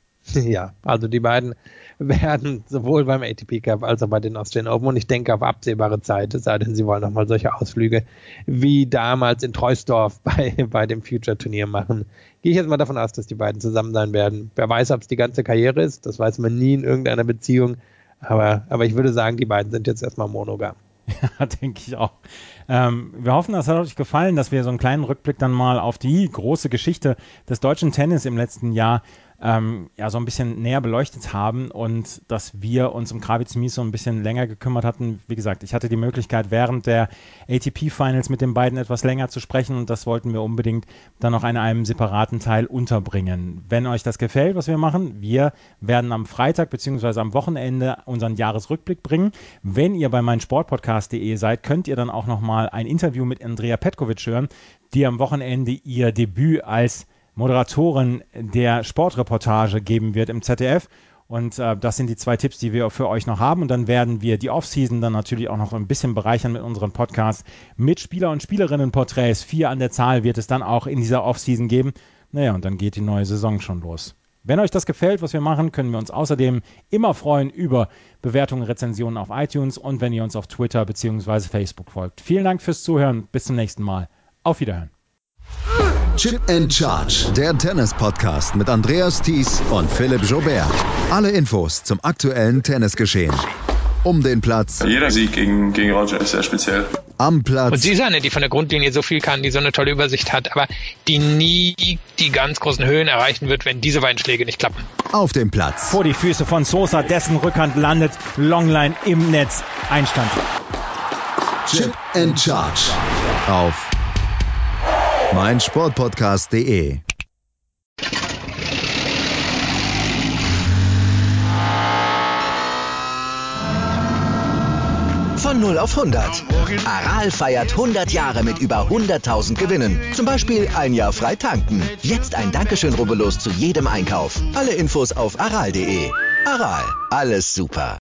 Speaker 5: Ja, also die beiden werden sowohl beim A T P Cup als auch bei den Australian Open und ich denke auf absehbare Zeit, es sei denn, sie wollen nochmal solche Ausflüge wie damals in Troisdorf bei, bei dem Future-Turnier machen. Gehe ich jetzt mal davon aus, dass die beiden zusammen sein werden. Wer weiß, ob es die ganze Karriere ist, das weiß man nie in irgendeiner Beziehung, aber, aber ich würde sagen, die beiden sind jetzt erstmal monogam.
Speaker 4: Ja, denke ich auch. Ähm, wir hoffen, das hat euch gefallen, dass wir so einen kleinen Rückblick dann mal auf die große Geschichte des deutschen Tennis im letzten Jahr ähm, ja so ein bisschen näher beleuchtet haben und dass wir uns um Kravitz Mies so ein bisschen länger gekümmert hatten. Wie gesagt, ich hatte die Möglichkeit, während der A T P Finals mit den beiden etwas länger zu sprechen und das wollten wir unbedingt dann noch in einem separaten Teil unterbringen. Wenn euch das gefällt, was wir machen, wir werden am Freitag bzw. am Wochenende unseren Jahresrückblick bringen. Wenn ihr bei meinsportpodcast punkt de seid, könnt ihr dann auch nochmal ein Interview mit Andrea Petkovic hören, die am Wochenende ihr Debüt als Moderatorin der Sportreportage geben wird im Z D F. Und äh, das sind die zwei Tipps, die wir für euch noch haben. Und dann werden wir die Offseason dann natürlich auch noch ein bisschen bereichern mit unseren Podcasts mit Spieler- und Spielerinnen-Porträts. Vier an der Zahl wird es dann auch in dieser Offseason geben. Naja, und dann geht die neue Saison schon los. Wenn euch das gefällt, was wir machen, können wir uns außerdem immer freuen über Bewertungen, Rezensionen auf iTunes und wenn ihr uns auf Twitter bzw. Facebook folgt. Vielen Dank fürs Zuhören. Bis zum nächsten Mal. Auf Wiederhören.
Speaker 2: Chip and Charge, der Tennis-Podcast mit Andreas Thies und Philipp Joubert. Alle Infos zum aktuellen Tennisgeschehen. Um den Platz.
Speaker 13: Jeder Sieg gegen, gegen Roger ist sehr speziell.
Speaker 2: Am Platz.
Speaker 5: Und sie ist eine, die von der Grundlinie so viel kann, die so eine tolle Übersicht hat, aber die nie die ganz großen Höhen erreichen wird, wenn diese beiden Schläge nicht klappen.
Speaker 2: Auf dem Platz.
Speaker 4: Vor die Füße von Sosa, dessen Rückhand landet, Longline im Netz, Einstand.
Speaker 2: Chip and Charge. Auf meinsportpodcast punkt de.
Speaker 1: Von null auf hundert. Aral feiert hundert Jahre mit über hunderttausend Gewinnen. Zum Beispiel ein Jahr frei tanken. Jetzt ein Dankeschön, rubbellos zu jedem Einkauf. Alle Infos auf aral punkt de. Aral, alles super.